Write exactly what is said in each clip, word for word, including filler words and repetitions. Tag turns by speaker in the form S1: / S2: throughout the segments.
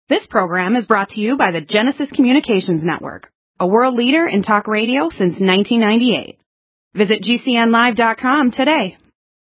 S1: This program is brought to you by the Genesis Communications Network, a world leader in talk radio since nineteen ninety-eight. Visit G C N live dot com today.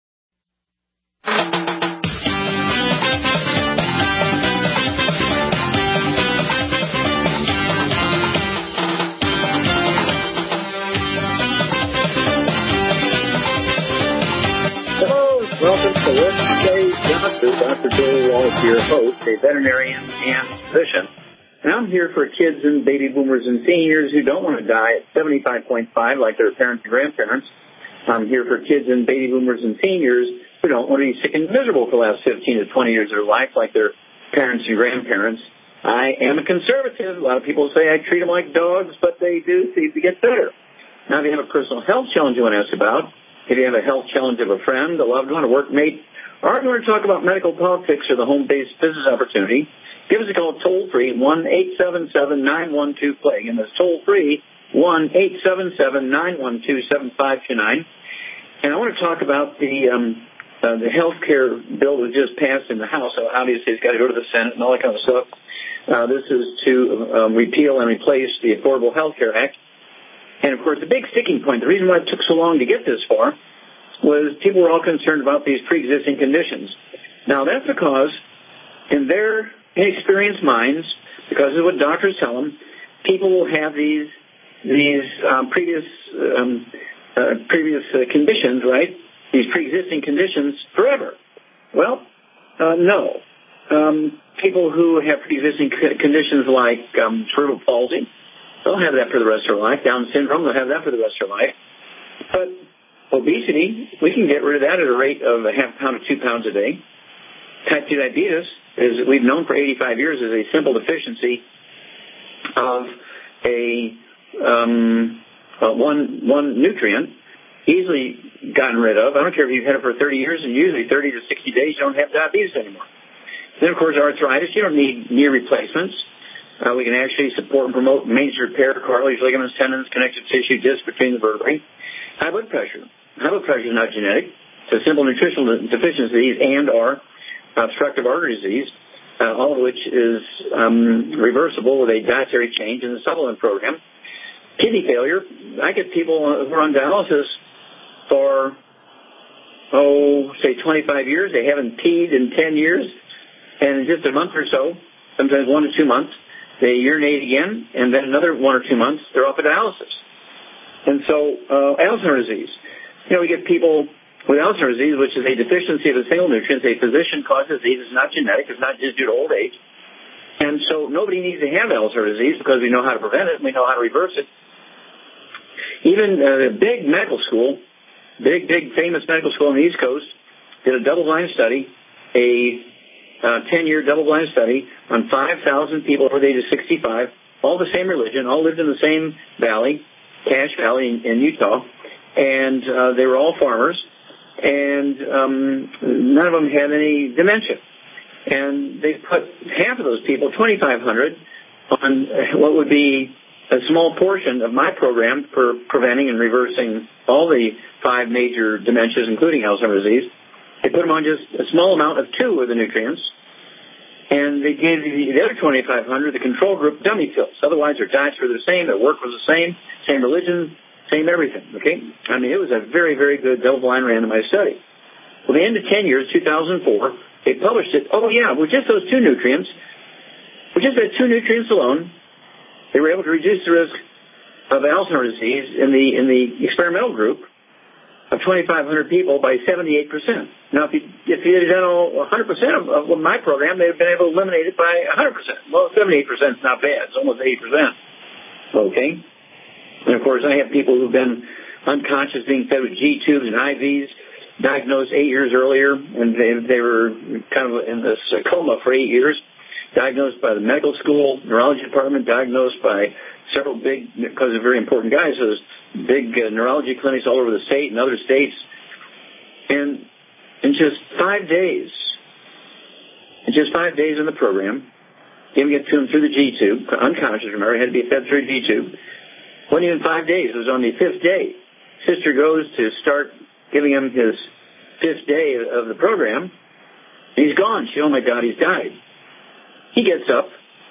S2: Hello, welcome to Let's Say Doctor. Doctor Joe Walsh, your host, a veterinarian and physician. And I'm here for kids and baby boomers and seniors who don't want to die at seventy-five point five like their parents and grandparents. I'm here for kids and baby boomers and seniors who don't want to be sick and miserable for the last fifteen to twenty years of their life like their parents and grandparents. I am a conservative. A lot of people say I treat them like dogs, but they do seem to get better. Now, if you have a personal health challenge you want to ask about, if you have a health challenge of a friend, a loved one, a workmate, or you want to talk about medical politics or the home-based business opportunity, give us a call toll-free, one eight seven seven, nine one two, play. And that's toll-free, one eight seven seven, nine one two, seven five two nine. And I want to talk about the um, uh, the health care bill that just passed in the House. So obviously, it's got to go to the Senate and all that kind of stuff. Uh, this is to um, repeal and replace the Affordable Health Care Act. And, of course, the big sticking point, the reason why it took so long to get this far, was people were all concerned about these pre-existing conditions. Now, that's because in their inexperienced minds, because of what doctors tell them, people will have these these um, previous um, uh, previous uh, conditions, right? These pre-existing conditions forever. Well, uh, no. Um, people who have pre-existing c- conditions like um, cerebral palsy, they'll have that for the rest of their life. Down syndrome, they'll have that for the rest of their life. But obesity, we can get rid of that at a rate of a half pound to two pounds a day. Type two diabetes, is we've known for eighty-five years, is a simple deficiency of a um, uh, one one nutrient, easily gotten rid of. I don't care if you've had it for thirty years, and usually thirty to sixty days, you don't have diabetes anymore. Then, of course, arthritis, you don't need knee replacements. Uh, we can actually support and promote major repair, cartilage, ligaments, tendons, connective tissue, disc between the vertebrae. High blood pressure. High blood pressure is not genetic. It's a simple nutritional deficiency and or obstructive artery disease, uh, all of which is um, reversible with a dietary change in the supplement program. Kidney failure. I get people who are on dialysis for, oh, say twenty-five years. They haven't peed in ten years. And in just a month or so, sometimes one to two months, they urinate again, and then another one or two months, they're off of dialysis. And so, uh, Alzheimer's disease. You know, we get people with Alzheimer's disease, which is a deficiency of a single nutrient, a physician-caused disease. It's not genetic. It's not just due to old age. And so nobody needs to have Alzheimer's disease because we know how to prevent it and we know how to reverse it. Even a uh, big medical school, big, big, famous medical school on the East Coast, did a double-blind study, a uh, ten-year double-blind study on five thousand people over the age of sixty-five, all the same religion, all lived in the same valley, Cache Valley in, in Utah, and uh, they were all farmers, and um, none of them had any dementia. And they put half of those people, twenty-five hundred, on what would be a small portion of my program for preventing and reversing all the five major dementias, including Alzheimer's disease. They put them on just a small amount of two of the nutrients, and they gave the other twenty-five hundred, the control group, dummy pills. Otherwise, their diets were the same, their work was the same, same religion, same everything, okay? I mean, it was a very, very good double-blind randomized study. Well, the end of ten years, two thousand four, they published it. Oh, yeah, with just those two nutrients, with just those two nutrients alone, they were able to reduce the risk of Alzheimer's disease in the in the experimental group of twenty-five hundred people by seventy-eight percent. Now, if you, if you had done all one hundred percent of, of my program, they'd have been able to eliminate it by one hundred percent. Well, seventy-eight percent is not bad. It's almost eighty percent. Okay? And, of course, I have people who've been unconscious being fed with G tubes and I Vs, diagnosed eight years earlier, and they, they were kind of in this coma for eight years, diagnosed by the medical school, neurology department, diagnosed by several big, because they're very important guys, so there's big uh, neurology clinics all over the state and other states. And in just five days, in just five days in the program, giving it to him through the G-tube, unconscious, remember, it had to be fed through a G-tube. Wasn't even five days. It was on the fifth day. Sister goes to start giving him his fifth day of the program. And he's gone. She, oh, my God, he's died. He gets up,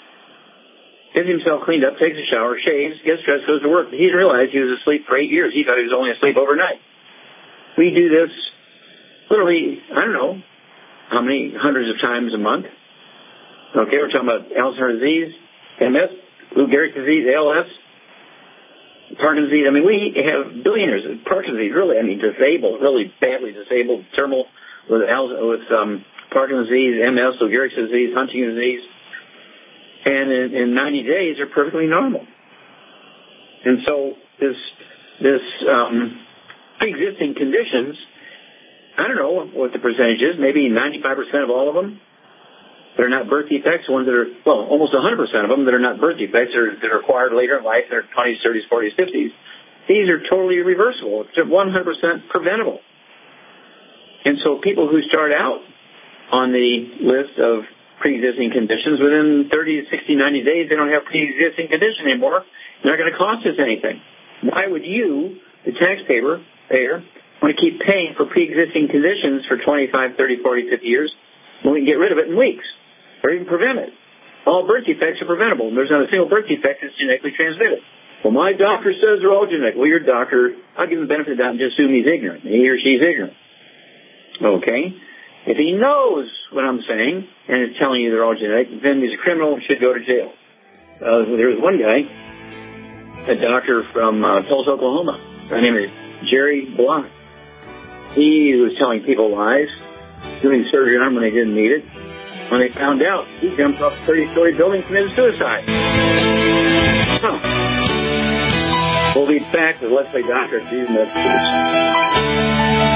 S2: gets himself cleaned up, takes a shower, shaves, gets dressed, goes to work. He didn't realize he was asleep for eight years. He thought he was only asleep overnight. We do this literally, I don't know, how many hundreds of times a month. Okay, we're talking about Alzheimer's disease, M S, Lou Gehrig's disease, A L S, Parkinson's disease. I mean, we have billionaires of Parkinson's disease, really, I mean, disabled, really badly disabled, terminal with, with um, Parkinson's disease, M S, Lou Gehrig's disease, Huntington's disease. And in, in ninety days, they're perfectly normal. And so this, this um, pre-existing conditions, I don't know what the percentage is, maybe ninety-five percent of all of them that are not birth defects, ones that are, well, almost one hundred percent of them that are not birth defects or that are acquired later in life, they're twenties, thirties, forties, fifties. These are totally reversible. It's one hundred percent preventable. And so people who start out on the list of pre-existing conditions, within thirty, sixty, ninety days, they don't have pre-existing condition anymore. They're not going to cost us anything. Why would you, the taxpayer, payer, want to keep paying for pre-existing conditions for twenty-five, thirty, forty, fifty years when we can get rid of it in weeks or even prevent it? All birth defects are preventable. There's not a single birth defect that's genetically transmitted. Well, my doctor says they're all genetic. Well, your doctor, I'll give him the benefit of the doubt and just assume he's ignorant. He or she's ignorant. Okay? If he knows what I'm saying and is telling you they're all genetic, then he's a criminal and should go to jail. Uh, there was one guy, a doctor from uh, Tulsa, Oklahoma. His name is Jerry Block. He was telling people lies, doing surgery on them when they didn't need it. When they found out, he jumped off a thirty-story building and committed suicide. Huh. We'll be back with Let's Play Doctor after these messages.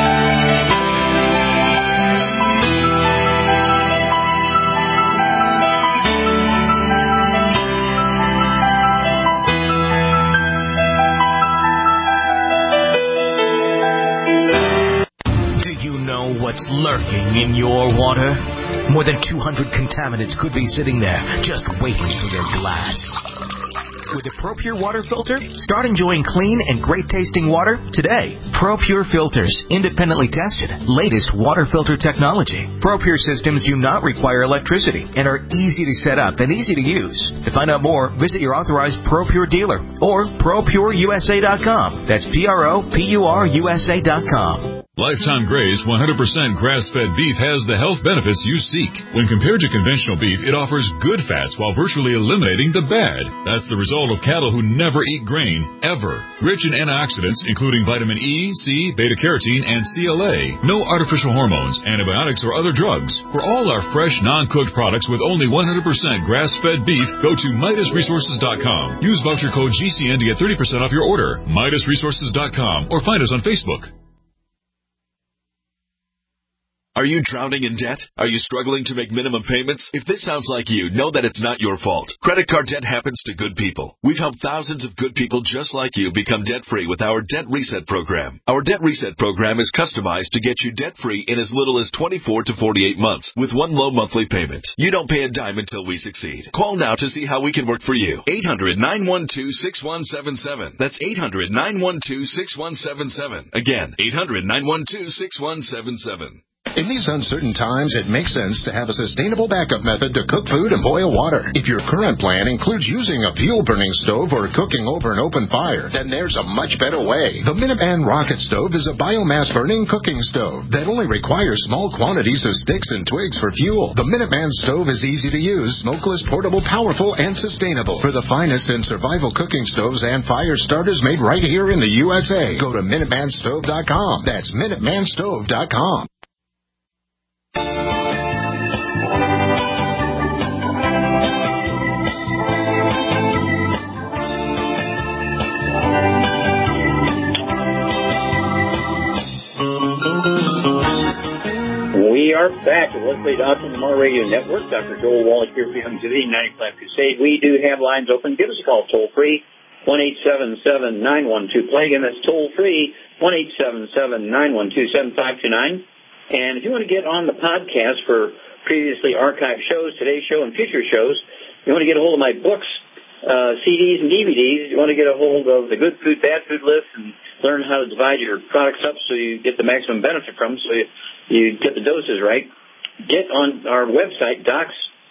S3: What's lurking in your water? More than two hundred contaminants could be sitting there, just waiting for your glass. With a ProPure water filter, start enjoying clean and great-tasting water today. ProPure filters, independently tested, latest water filter technology. ProPure systems do not require electricity and are easy to set up and easy to use. To find out more, visit your authorized ProPure dealer or Pro Pure U S A dot com. That's P R O P U R U S A dot com.
S4: Lifetime Gray's one hundred percent grass-fed beef has the health benefits you seek. When compared to conventional beef, it offers good fats while virtually eliminating the bad. That's the result of cattle who never eat grain, ever. Rich in antioxidants, including vitamin E, C, beta-carotene, and C L A. No artificial hormones, antibiotics, or other drugs. For all our fresh, non-cooked products with only one hundred percent grass-fed beef, go to Midas Resources dot com. Use voucher code G C N to get thirty percent off your order. Midas Resources dot com or find us on Facebook.
S5: Are you drowning in debt? Are you struggling to make minimum payments? If this sounds like you, know that it's not your fault. Credit card debt happens to good people. We've helped thousands of good people just like you become debt-free with our Debt Reset program. Our Debt Reset program is customized to get you debt-free in as little as twenty-four to forty-eight months with one low monthly payment. You don't pay a dime until we succeed. Call now to see how we can work for you. eight hundred, nine one two, six one seven seven. That's eight hundred, nine one two, six one seven seven. Again, eight hundred, nine one two, six one seven seven.
S6: In these uncertain times, it makes sense to have a sustainable backup method to cook food and boil water. If your current plan includes using a fuel-burning stove or cooking over an open fire, then there's a much better way. The Minuteman Rocket Stove is a biomass-burning cooking stove that only requires small quantities of sticks and twigs for fuel. The Minuteman Stove is easy to use, smokeless, portable, powerful, and sustainable. For the finest in survival cooking stoves and fire starters made right here in the U S A, go to Minuteman Stove dot com. That's Minuteman Stove dot com.
S2: We are back at Let's Play Doctor on the Mar Radio Network. Doctor Joel Wallach here for Young Today, ninety-five Crusade. We do have lines open. Give us a call toll free, one eight seven seven, nine one two, play. Again, that's toll free, one eight seven seven, nine one two, seven five two nine. And if you want to get on the podcast for previously archived shows, today's show, and future shows, you want to get a hold of my books, uh, C Ds, and D V Ds, you want to get a hold of the good food, bad food list, and learn how to divide your products up so you get the maximum benefit from them, so you, you get the doses right, get on our website, docs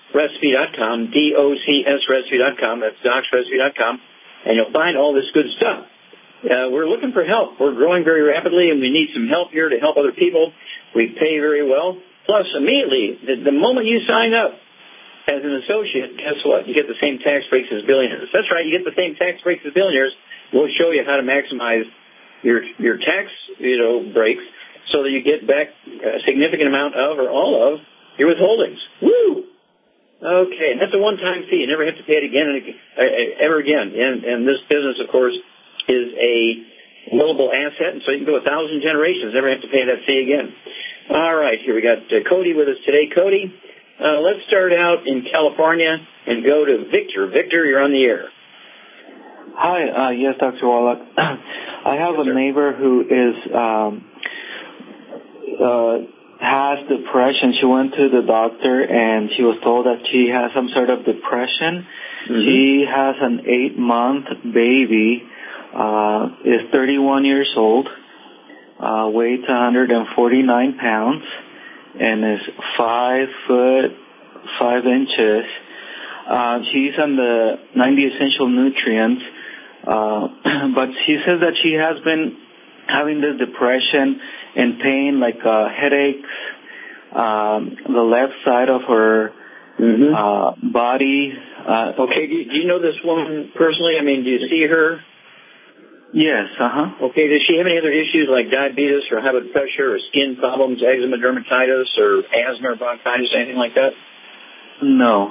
S2: recipe dot com, D O C S recipe dot com. That's docs recipe dot com, and you'll find all this good stuff. Uh, we're looking for help. We're growing very rapidly, and we need some help here to help other people. We pay very well. Plus, immediately, the, the moment you sign up as an associate, guess what? You get the same tax breaks as billionaires. That's right. You get the same tax breaks as billionaires. We'll show you how to maximize your your tax, you know, breaks so that you get back a significant amount of or all of your withholdings. Woo! Okay, and that's a one-time fee. You never have to pay it again and again, uh, ever again. And, and this business, of course, is a willable asset, and so you can go a thousand generations, never have to pay that fee again. All right, here we got uh, Cody with us today. Cody, uh, let's start out in California and go to Victor. Victor, you're on the air.
S7: Hi, uh, yes, Doctor Wallach. I have
S2: yes,
S7: a
S2: sir.
S7: neighbor who is um, uh, has depression. She went to the doctor and she was told that she has some sort of depression. Mm-hmm. She has an eight-month baby, uh, is thirty-one years old, uh, weighs one hundred forty-nine pounds, and is five foot five inches. Uh, she's on the ninety essential nutrients, uh, but she says that she has been having this depression and pain, like uh, headaches, um, the left side of her mm-hmm. uh, body. Uh,
S2: okay, do you, do you know this woman personally? I mean, do you see her?
S7: Yes, uh-huh.
S2: Okay, does she have any other issues like diabetes or high blood pressure or skin problems, eczema, dermatitis, or asthma or bronchitis, anything like that?
S7: No.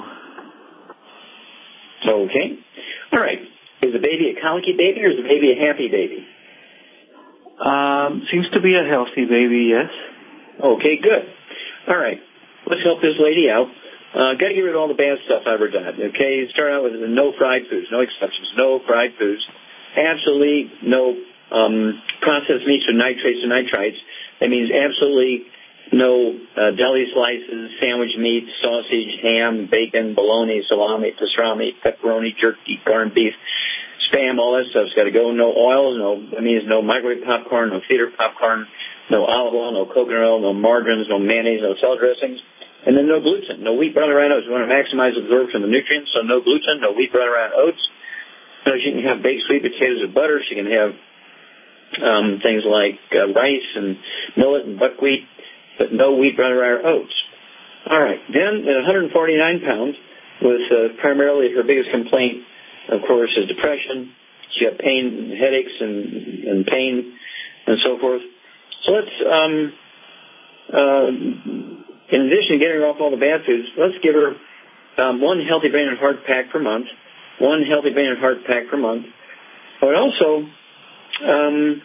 S2: Okay. All right. Is the baby a colicky baby or is the baby a happy baby?
S7: Um, seems to be a healthy baby, yes.
S2: Okay, good. All right. Let's help this lady out. Uh, got to get rid of all the bad stuff I've ever done. Okay, start out with no fried foods, no exceptions, no fried foods. Absolutely no um, processed meats or nitrates or nitrites. That means absolutely no uh, deli slices, sandwich meats, sausage, ham, bacon, bologna, salami, pastrami, pepperoni, jerky, corned beef, spam, all that stuff's got to go. No oils, no, that means no microwave popcorn, no theater popcorn, no olive oil, no coconut oil, no margarines, no mayonnaise, no salad dressings. And then no gluten, no wheat, brown, or rye oats. We want to maximize absorption of the nutrients, so no gluten, no wheat, brown, or rye oats. So she can have baked sweet potatoes or butter. She can have um, things like uh, rice and millet and buckwheat, but no wheat, brown, or rye oats. All right. Then at one hundred forty-nine pounds, with uh, primarily her biggest complaint, of course, is depression. She got pain, headaches, and, and pain, and so forth. So let's, um, uh, in addition to getting her off all the bad foods, let's give her um, one healthy brain and heart pack per month. One healthy brain and heart pack per month. I would also um,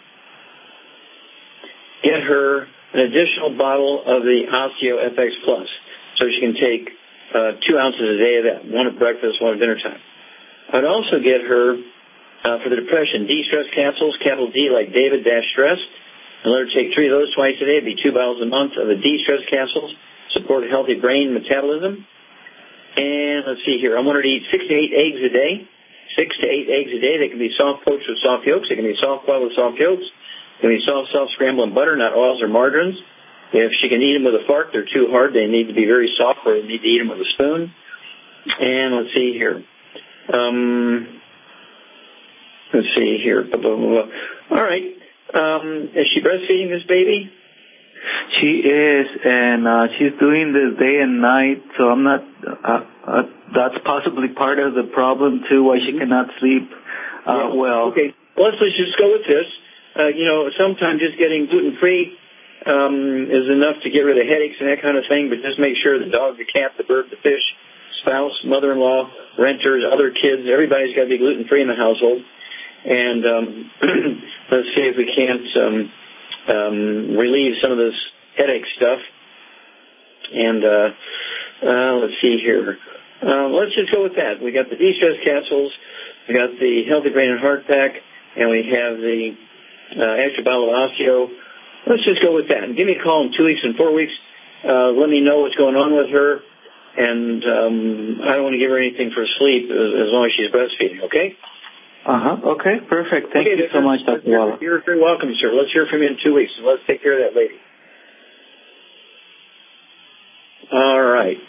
S2: get her an additional bottle of the Osteo F X Plus, so she can take uh, two ounces a day of that, one at breakfast, one at dinner time. I'd also get her, uh, for the depression, D-stress capsules, capital D like David dash stress, and let her take three of those twice a day. It'd be two bottles a month of the D-stress capsules, support a healthy brain metabolism. And let's see here, I want her to eat six to eight eggs a day, six to eight eggs a day. They can be soft poached with soft yolks. They can be soft boiled with soft yolks. They can be soft, soft scrambled in butter, not oils or margarines. If she can eat them with a fork, they're too hard. They need to be very soft, or they need to eat them with a spoon. And let's see here. Um, let's see here. Blah, blah, blah, blah. All right. Um, is she breastfeeding this baby?
S7: She is, and uh, she's doing this day and night, so I'm not, uh, uh, that's possibly part of the problem, too, why she cannot sleep uh,
S2: yeah.
S7: well.
S2: Okay, well, let's, let's just go with this. Uh, you know, sometimes just getting gluten-free um, is enough to get rid of headaches and that kind of thing, but just make sure the dog, the cat, the bird, the fish, spouse, mother-in-law, renters, other kids, everybody's got to be gluten-free in the household. And um, let's see if we can't um, um, relieve some of this headache stuff. And uh, uh, let's see here. Uh, let's just go with that. We got the de-stress capsules, we got the Healthy Brain and Heart Pack, and we have the uh, extra bottle of Osteo. Let's just go with that. And give me a call in two weeks and four weeks. Uh, let me know what's going on with her. And um, I don't want to give her anything for sleep as, as long as she's breastfeeding, okay?
S7: Uh-huh. Okay, perfect. Thank
S2: okay,
S7: you so much, Doctor Waller.
S2: You're very welcome, sir. Let's hear from you in two weeks. Let's take care of that lady. All right.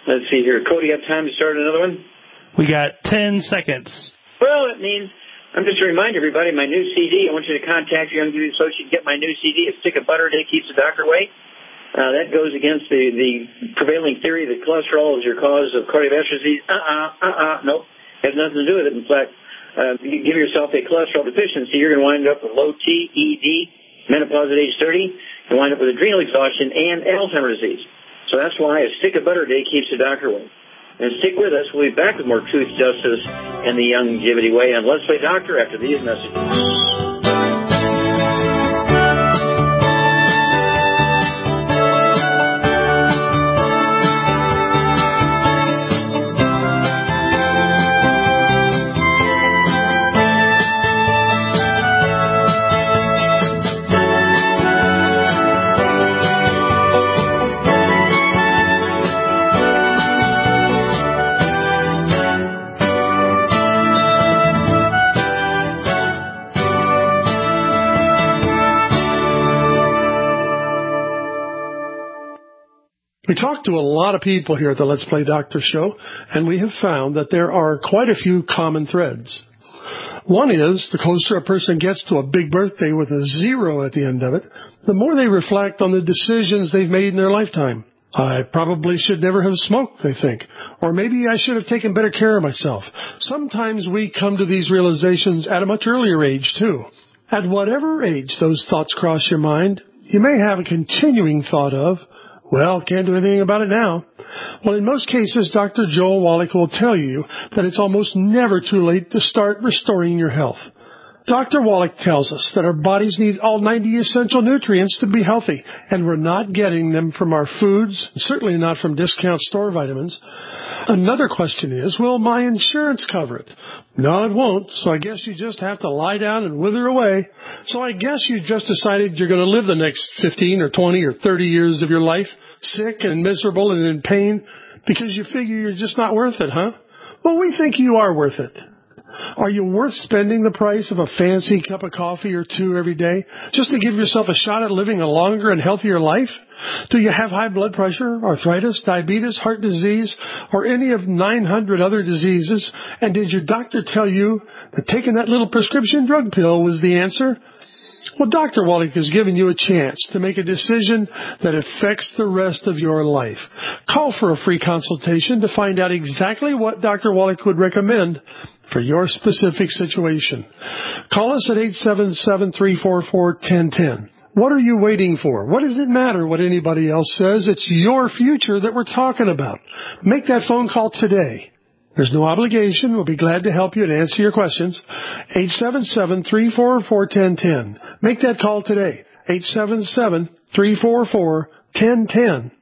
S2: Let's see here. Cody, have time to start another one?
S8: We got ten seconds.
S2: Well, it means, I'm just to remind everybody, my new C D, I want you to contact your young beauty associate, get my new C D, A Stick of Butter a Day Keeps the Doctor Away. Uh, that goes against the, the prevailing theory that cholesterol is your cause of cardiovascular disease. Uh-uh, uh-uh, nope. Has nothing to do with it. In fact, uh, you give yourself a cholesterol deficiency, you're going to wind up with low T, E D, menopause at age thirty, and wind up with adrenal exhaustion and Alzheimer's disease. So that's why a stick of butter a day keeps the doctor away. And stick with us. We'll be back with more Truth, Justice, and the Youngevity Way on Let's Play Doctor after these messages.
S9: We talked to a lot of people here at the Let's Play Doctor show, and we have found that there are quite a few common threads. One is, the closer a person gets to a big birthday with a zero at the end of it, the more they reflect on the decisions they've made in their lifetime. I probably should never have smoked, they think. Or maybe I should have taken better care of myself. Sometimes we come to these realizations at a much earlier age, too. At whatever age those thoughts cross your mind, you may have a continuing thought of, well, can't do anything about it now. Well, in most cases, Doctor Joel Wallach will tell you that it's almost never too late to start restoring your health. Doctor Wallach tells us that our bodies need all ninety essential nutrients to be healthy, and we're not getting them from our foods, certainly not from discount store vitamins. Another question is, will my insurance cover it? No, it won't, so I guess you just have to lie down and wither away. So I guess you just decided you're going to live the next fifteen or twenty or thirty years of your life sick and miserable and in pain because you figure you're just not worth it, huh? Well, we think you are worth it. Are you worth spending the price of a fancy cup of coffee or two every day just to give yourself a shot at living a longer and healthier life? Do you have high blood pressure, arthritis, diabetes, heart disease, or any of nine hundred other diseases? And did your doctor tell you that taking that little prescription drug pill was the answer? Well, Doctor Wallach has given you a chance to make a decision that affects the rest of your life. Call for a free consultation to find out exactly what Doctor Wallach would recommend for your specific situation. Call us at eight seven seven, three four four, one zero one zero. What are you waiting for? What does it matter what anybody else says? It's your future that we're talking about. Make that phone call today. There's no obligation. We'll be glad to help you and answer your questions. eight seven seven, three four four, one zero one zero. Make that call today. eight seven seven, three four four, one zero one zero.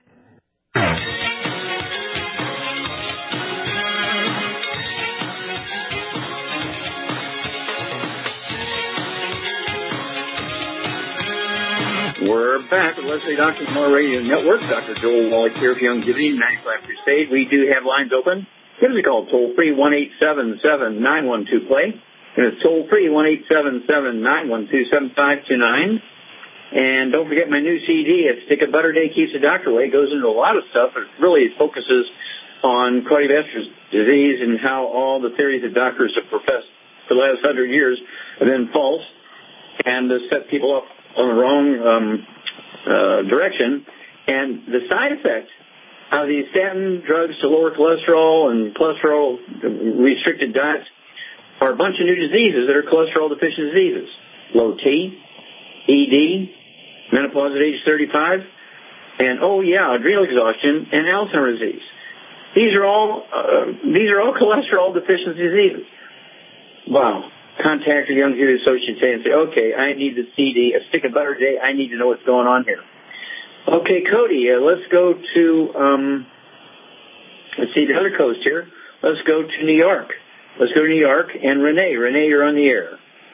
S2: We're back with Leslie Doctor More Radio Network. Doctor Joel Wallach here for Youngevity, ninety-five Crusade. We do have lines open. Give us a call, toll free, one eight seven seven, nine one two, play. And it's toll free, one eight seven seven, nine one two, seven five two nine. And don't forget my new C D, A Stick of Butter Day Keeps the Doctor Away. It goes into a lot of stuff. It really focuses on cardiovascular disease and how all the theories that doctors have professed for the last hundred years have been false and to set people up on the wrong um, uh, direction. And the side effects of these statin drugs to lower cholesterol and cholesterol-restricted diets are a bunch of new diseases that are cholesterol-deficient diseases. Low T, E D, menopause at age thirty-five, and, oh, yeah, adrenal exhaustion and Alzheimer's disease. These are all uh, these are all cholesterol-deficient diseases. Wow. Contact your Youngevity associate today and say, okay, I need the C D, A Stick of Butter a Day. I need to know what's going on here. Okay, Cody, uh, let's go to, um, let's see, the other coast here. Let's go to New York. Let's go to New York. And Renee, Renee, you're on the air.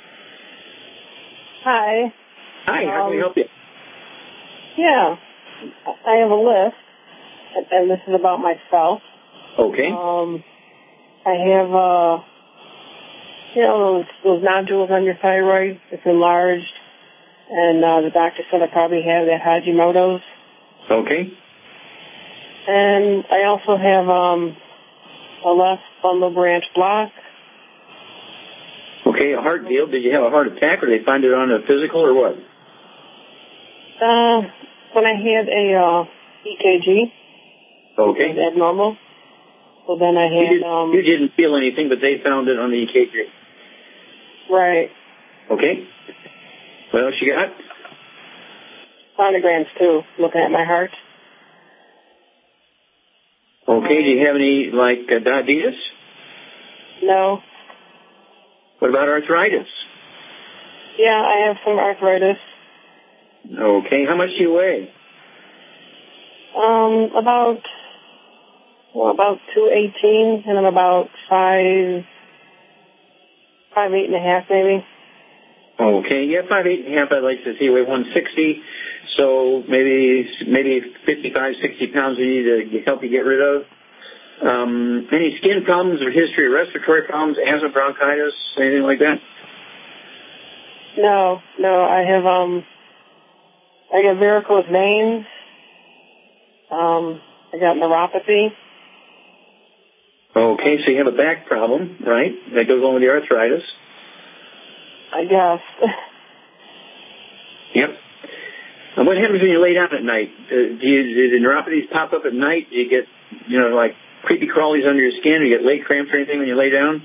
S10: Hi.
S2: Hi, how can we help you?
S10: Yeah, I have a list, and this is about myself.
S2: Okay.
S10: Um, I have, uh, you know, those, those nodules on your thyroid. It's enlarged. And uh, the doctor said I probably have that Hashimoto's.
S2: Okay.
S10: And I also have um, a left bundle branch block.
S2: Okay, a heart deal. Did you have a heart attack, or they find it on a physical, or what?
S10: Uh, when I had a uh, E K G.
S2: Okay.
S10: It was abnormal. So then I had...
S2: You, did,
S10: um,
S2: you didn't feel anything, but they found it on the E K G.
S10: Right.
S2: Okay. What else you got?
S10: Sonograms, too, looking at my heart.
S2: Okay, do you have any, like, uh, diabetes?
S10: No.
S2: What about arthritis?
S10: Yeah, I have some arthritis.
S2: Okay, how much do you weigh?
S10: Um, about, well, about two eighteen, and I'm about five, five eight and a half, maybe.
S2: Okay, yeah, five eight and a half. I'd like to see you weigh one sixty. So maybe maybe fifty-five, sixty pounds we need to help you get rid of. Um, any skin problems or history of respiratory problems, asthma, bronchitis, anything like that?
S10: No, no, I have, um, I got varicose veins. Um, I got neuropathy.
S2: Okay, so you have a back problem, right? That goes along with the arthritis.
S10: I guess.
S2: Yep. And what happens when you lay down at night? Uh, do, you, do the neuropathies pop up at night? Do you get, you know, like creepy crawlies under your skin? Do you get leg cramps or anything when you lay down?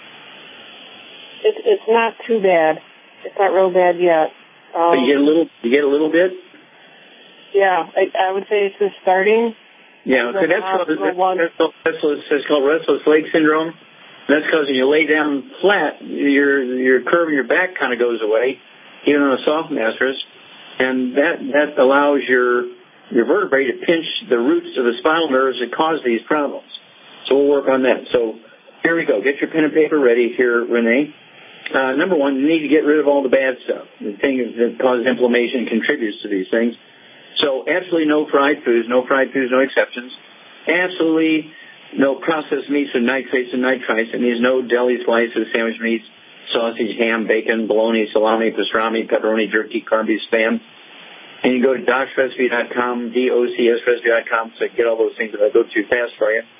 S10: It's it's not too bad. It's not real bad yet. Um,
S2: but you get a little. You get a little bit.
S10: Yeah, I, I would say it's just starting.
S2: Yeah, okay, that's called, that's, that's, that's, that's called restless leg syndrome. That's because when you lay down flat, your your curve in your back kind of goes away, even on a soft mattress, and that that allows your your vertebrae to pinch the roots of the spinal nerves that cause these problems. So we'll work on that. So here we go. Get your pen and paper ready here, Renee. Uh, number one, you need to get rid of all the bad stuff, the things that cause inflammation and contributes to these things. So absolutely no fried foods, no fried foods, no exceptions. Absolutely no processed meats with nitrates and nitrites. It means no deli slices, sandwich meats, sausage, ham, bacon, bologna, salami, pastrami, pepperoni, jerky, corned beef, spam. And you go to docs recipe dot com, D O C S recipe dot com, so get all those things that I go too fast for you.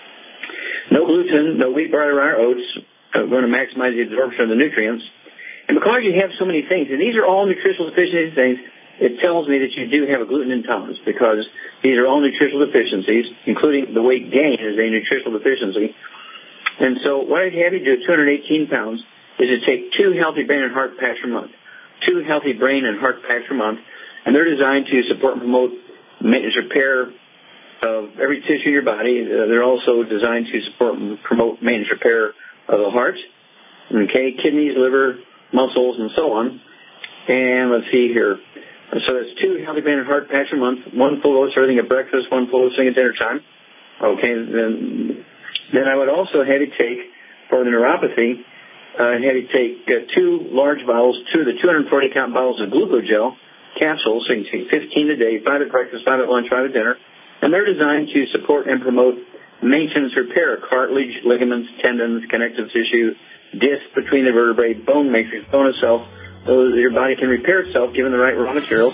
S2: No gluten, no wheat, barley, rye, or oats. Uh, going to maximize the absorption of the nutrients. And because you have so many things, and these are all nutritional deficiency things, it tells me that you do have a gluten intolerance, because these are all nutritional deficiencies, including the weight gain is a nutritional deficiency. And so what I'd have you do at two hundred eighteen pounds is to take two healthy brain and heart packs per month. Two healthy brain and heart packs per month. And they're designed to support and promote maintenance repair of every tissue in your body. Uh, they're also designed to support and promote maintenance repair of the heart, okay, kidneys, liver, muscles, and so on. And let's see here. So that's two healthy brain and heart packs a month, one full dose everything at breakfast, one full dose at dinner time. Okay, then then I would also have you take, for the neuropathy, uh, have you take uh, two large bottles, two of the two hundred forty count bottles of glucogel capsules, so you can take fifteen a day, five at breakfast, five at lunch, five at dinner. And they're designed to support and promote maintenance repair, cartilage, ligaments, tendons, connective tissue, disc between the vertebrae, bone matrix, bone itself, so that your body can repair itself given the right raw materials.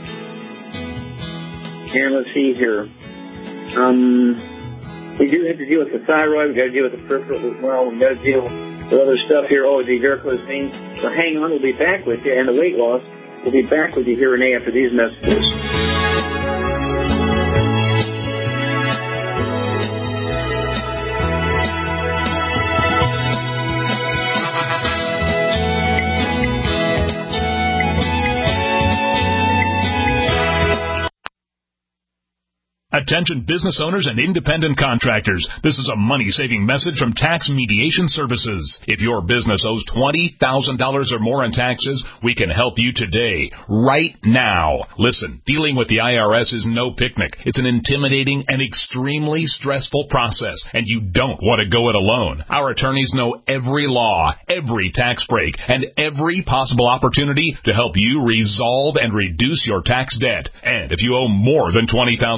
S2: And let's see here. Um, we do have to deal with the thyroid. We've got to deal with the peripheral as well. We've got to deal with other stuff here. Oh, the varicose veins. So hang on. We'll be back with you. And the weight loss. We'll be back with you here, Renee, after these messages.
S11: Attention business owners and independent contractors. This is a money-saving message from Tax Mediation Services. If your business owes twenty thousand dollars or more in taxes, we can help you today, right now. Listen, dealing with the I R S is no picnic. It's an intimidating and extremely stressful process, and you don't want to go it alone. Our attorneys know every law, every tax break, and every possible opportunity to help you resolve and reduce your tax debt. And if you owe more than twenty thousand dollars,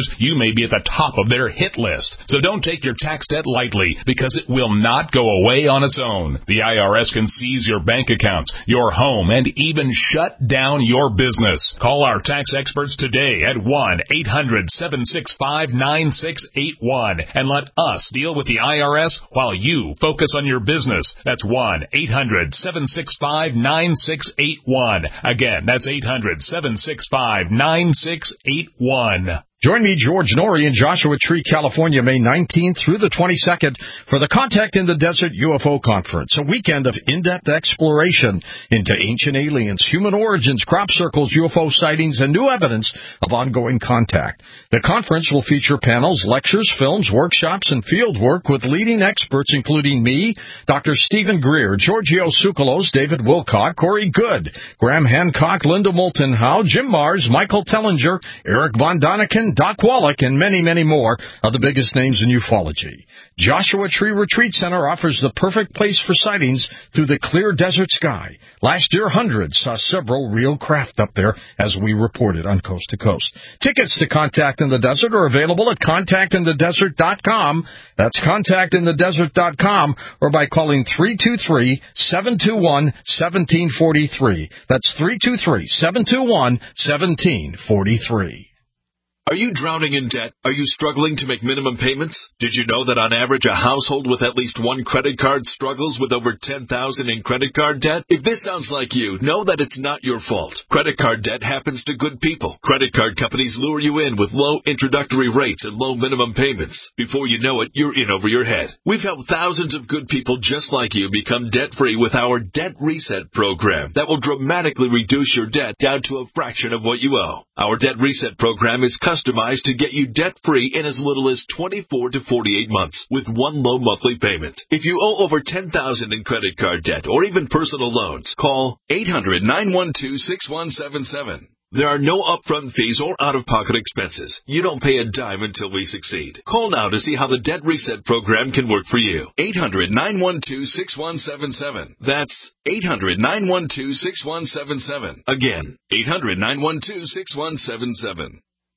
S11: customers, you may be at the top of their hit list. So don't take your tax debt lightly, because it will not go away on its own. The I R S can seize your bank accounts, your home, and even shut down your business. Call our tax experts today at one eight hundred seven six five nine six eight one and let us deal with the I R S while you focus on your business. That's one eight hundred seven six five nine six eight one. Again, that's eight hundred seven six five nine six eight one.
S12: Join me, George Norrie, in Joshua Tree, California, May nineteenth through the twenty-second for the Contact in the Desert U F O Conference, a weekend of in-depth exploration into ancient aliens, human origins, crop circles, U F O sightings, and new evidence of ongoing contact. The conference will feature panels, lectures, films, workshops, and field work with leading experts, including me, Doctor Stephen Greer, Giorgio Tsoukalos, David Wilcock, Corey Good, Graham Hancock, Linda Moulton Howe, Jim Mars, Michael Tellinger, Eric Von Daniken, Doc Wallach, and many, many more of the biggest names in ufology. Joshua Tree Retreat Center offers the perfect place for sightings through the clear desert sky. Last year, hundreds saw several real craft up there, as we reported on Coast to Coast. Tickets to Contact in the Desert are available at contact in the desert dot com. That's contact in the desert dot com, or by calling three two three, seven two one, one seven four three. That's three two three, seven two one, one seven four three.
S5: Are you drowning in debt? Are you struggling to make minimum payments? Did you know that on average a household with at least one credit card struggles with over ten thousand dollars in credit card debt? If this sounds like you, know that it's not your fault. Credit card debt happens to good people. Credit card companies lure you in with low introductory rates and low minimum payments. Before you know it, you're in over your head. We've helped thousands of good people just like you become debt-free with our Debt Reset program that will dramatically reduce your debt down to a fraction of what you owe. Our Debt Reset program is customized to get you debt-free in as little as twenty-four to forty-eight months with one low monthly payment. If you owe over ten thousand dollars in credit card debt or even personal loans, call eight hundred, nine one two, six one seven seven. There are no upfront fees or out-of-pocket expenses. You don't pay a dime until we succeed. Call now to see how the Debt Reset program can work for you. eight hundred, nine one two, six one seven seven. That's eight hundred, nine one two, six one seven seven. Again, eight hundred, nine one two, six one seven seven.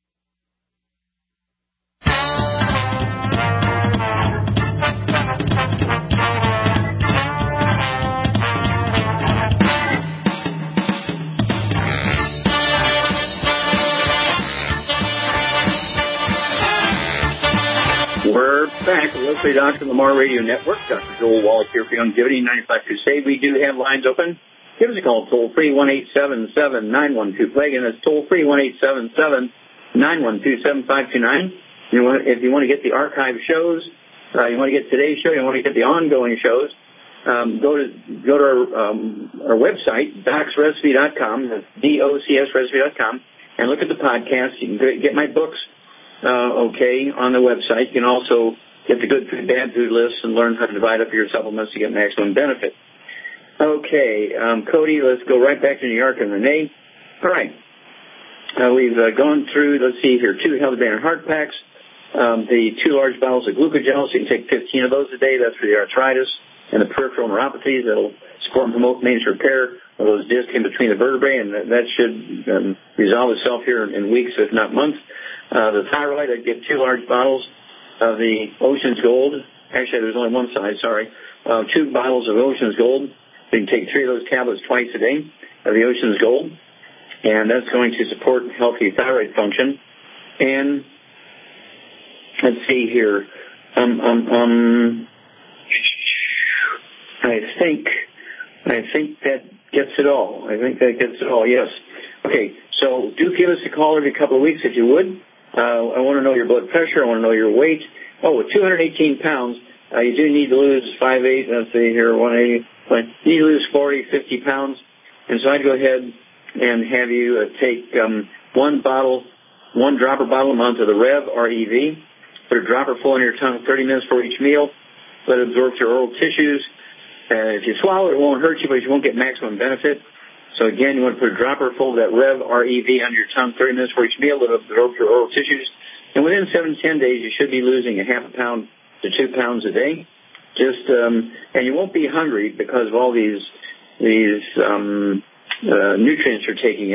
S2: We're back with Leslie Doctor Lamar Radio Network. Doctor Joel Wallach here for Longevity ninety-five Crusade. We do have lines open. Give us a call, toll free, one eight seven seven, nine one two, plague, and that's toll free, one eight seven seven, nine one two, seven five two nine. You know, if you want to get the archive shows, uh, you want to get today's show, you want to get the ongoing shows, um, go to go to our, um, our website, docs recipe dot com, that's D O C S recipe dot com, and look at the podcast. You can get my books. Uh, okay, on the website. You can also get the good food, bad food list and learn how to divide up your supplements to get maximum benefit. Okay, um, Cody, let's go right back to New York and Renee. All right. Uh, we've uh, gone through, let's see here, two Healthy Banner Heart Packs, um, the two large bottles of glucogel, so you can take fifteen of those a day. That's for the arthritis and the peripheral neuropathies. That'll support and promote maintenance repair of those discs in between the vertebrae, and that, that should um, resolve itself here in weeks, if not months. Uh, the thyroid, I'd get two large bottles of the Ocean's Gold. Actually, there's only one size, sorry. Uh, two bottles of Ocean's Gold. You can take three of those tablets twice a day of the Ocean's Gold. And that's going to support healthy thyroid function. And let's see here. Um, um, um, I think, I think that gets it all. I think that gets it all, yes. Okay, so do give us a call every couple of weeks if you would. Uh, I want to know your blood pressure. I want to know your weight. Oh, with two hundred eighteen pounds, uh, you do need to lose five eight, let's see here, one eighty. You need to lose forty, fifty pounds. And so I'd go ahead and have you uh, take um, one bottle, one dropper bottle a month of the Rev, R E V. Put a dropper full in your tongue thirty minutes for each meal. Let it absorb through oral tissues. Uh, if you swallow it, it won't hurt you, but you won't get maximum benefit. So again, you want to put a dropper full of that Rev, R E V, under your tongue thirty minutes for each meal. Let it absorb through oral tissues. And within seven to ten days, you should be losing a half a pound to two pounds a day. Just, um, and you won't be hungry because of all these, these, um, uh, nutrients you're taking in.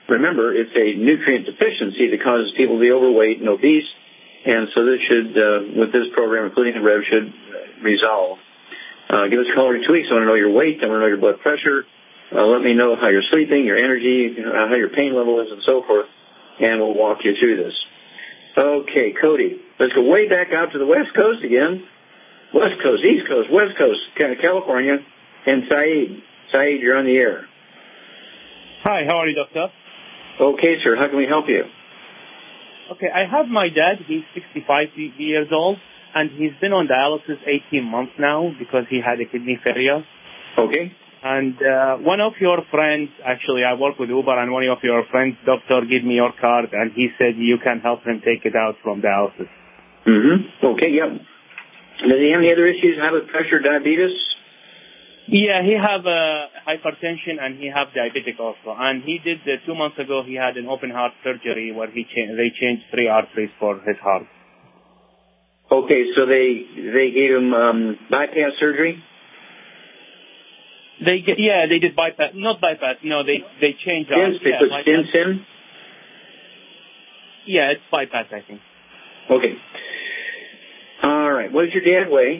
S2: remember, it's a nutrient deficiency that causes people to be overweight and obese. And so this should, uh, with this program, including the Rev, should resolve. Uh, give us a call every two weeks. I want to know your weight. I want to know your blood pressure. Uh, let me know how you're sleeping, your energy, uh, how your pain level is, and so forth. And we'll walk you through this. Okay, Cody. Let's go way back out to the West Coast again. West Coast, East Coast, West Coast, California. And Saeed. Saeed, you're on the air.
S13: Hi, how are you, Doctor?
S2: Okay, sir. How can we help you?
S13: Okay, I have my dad. He's sixty-five years old, and he's been on dialysis eighteen months now because he had a kidney failure.
S2: Okay.
S13: And uh, one of your friends, actually, I work with Uber, and one of your friends, doctor, gave me your card, and he said you can help him take it out from dialysis.
S2: Mm-hmm. Okay, yep. Does he have any other issues? High blood pressure, diabetes?
S13: Yeah, he have uh, hypertension and he have diabetic also. And he did uh, two months ago. He had an open heart surgery where he cha- they changed three arteries for his heart.
S2: Okay, so they they gave him um, bypass surgery.
S13: They get, yeah, they did bypass, not bypass. No, they they changed.
S2: Stents, they
S13: yeah,
S2: put
S13: bypass.
S2: stents in.
S13: Yeah, it's bypass, I think.
S2: Okay. All right. What does your dad weigh?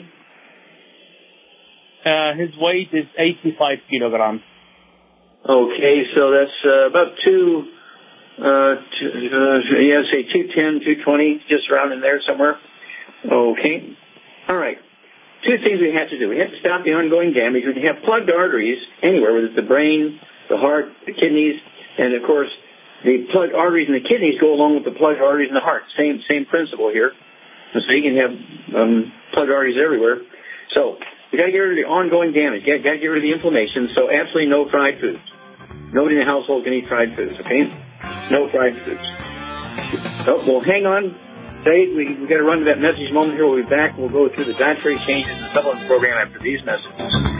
S13: Uh, his weight is eighty-five kilograms.
S2: Okay, so that's uh, about two, uh, two, uh, yeah, say two ten, two twenty, just around in there somewhere. Okay. All right. Two things we have to do. We have to stop the ongoing damage. When you have plugged arteries anywhere, whether it's the brain, the heart, the kidneys, and of course, the plugged arteries in the kidneys go along with the plugged arteries in the heart. Same same principle here. So you can have um, plugged arteries everywhere. So we got to get rid of the ongoing damage. Got to get rid of the inflammation. So absolutely no fried foods. Nobody in the household can eat fried foods. Okay, no fried foods. Oh, well, hang on. Say we we got to run to that message moment here. We'll be back. We'll go through the dietary changes in the supplement program after these messages.